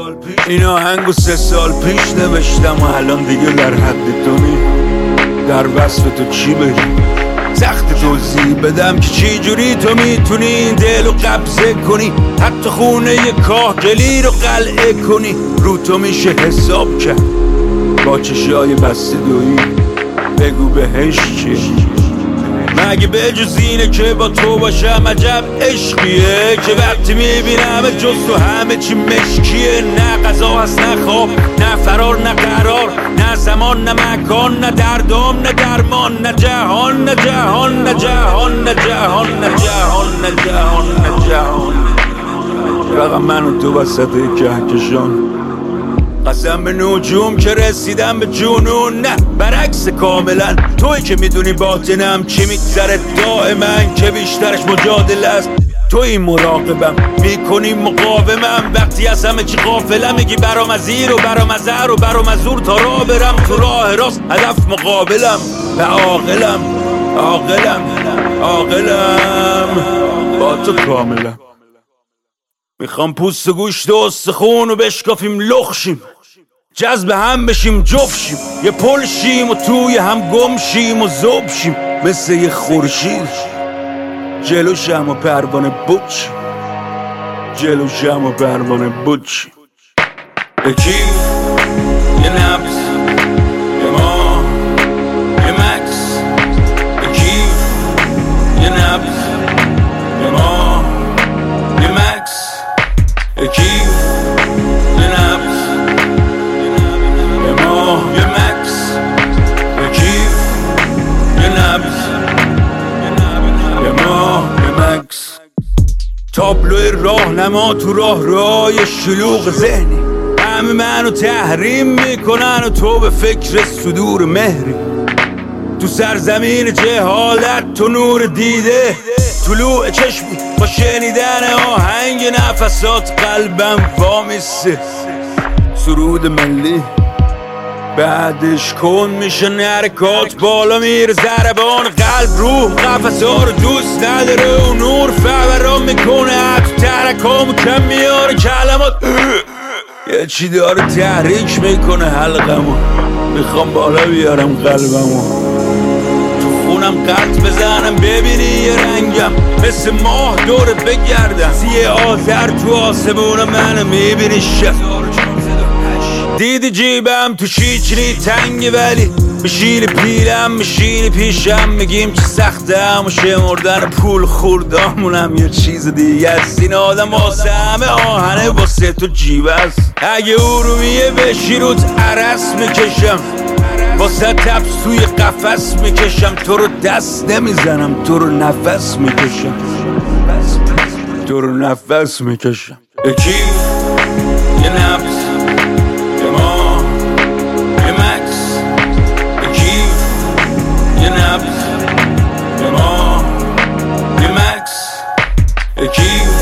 این آهنگو 3 سال پیش نوشتم و الان دیگه در حد تو نی. در وصف تو چی بگم، سخت توضیح بدم که چی جوری تو میتونی این دل رو قبضه کنی، حتی خونه ی کاهگلی رو قلعه کنی. رو تو میشه حساب کرد با چشای بسته دویی، بگو بهش چی؟ مگه به جز اینه که با تو باشم عجب عشقیه که وقتی میبینم جز تو همه چی مشکیه. نه غذا هست نه خواب نه فرار نه قرار، نه زمان نه مکان نه دردام نه درمان، نه جهان نه جهان نه جهان نه جهان نه جهان نه جهان نه جهان. رقم من و تو وسط کهکشان، قسم به نجوم که رسیدم به جنون. نه برعکس کاملا، توی که میدونی باطنم چی میگذره دائما، که بیشترش مجادله است. توی مراقبم میکنی مقاومم، وقتی از همه چی غافلم میگی برام از این و برام از هر و برام از اون، تا راه برم تو راه راست هدف مقابلم. و عاقلم عاقلم عاقلم با تو کاملم. میخوام پوست و گوشت و استخون و بشکافیم لخشیم، جذب هم بشیم جفت شیم، یه پل شیم و توی هم گم شیم و ذوب شیم، مثل یه خورشید جلوشم و پروانه بود شیم، جلوشم و پروانه بود شیم. به کیف یه نبض یه ما یه مکس، به کیف یه نبض یه ما یه مکس، به کیف یه نبض یه ما یه مکس، به کیف یه نبض یه ما یه مکس. تابلوی راهنما تو راهروهای شلوغ ذهنی، همه منو تحریم میکنن و تو به فکر صدور مهری. تو سرزمین جهالت تو نور دیده، طلوع چشمی با شنیدن آهنگ نفسات قلبم وامیسته. سرود ملی بعدش کن میشه حرکات، بالا میره ضربان قلب، روح قفسا رو دوست نداره و نور فوران میکنه حتی ترکامو کم میاره کلمات. یه چی داره تحریک میکنه حلقمو، میخوام بالا بیارم قلبمو، تو خونم قط بزنم ببینی یه رنگم، مثل ماه دورت بگردم، یه آذر تو آسمون منو میبینی شب. دیدی جیبم تو شیچنی تنگه ولی میشینی پیلم میشینی پیشم، میگیم چه سخته و شمردن پول خوردامونم یه چیز دیگه است. این آدم واسه همه آهنه واسه تو جیب است، اگه ارومیه بشی روت عرس میکشم، واسه تبس توی قفس میکشم، تو رو دست نمیزنم تو رو نفس میکشم، تو رو نفس میکشم. به کیف یه نبض یه ما یه مکس، به کیف یه نبض یه ما یه مکس، به کیف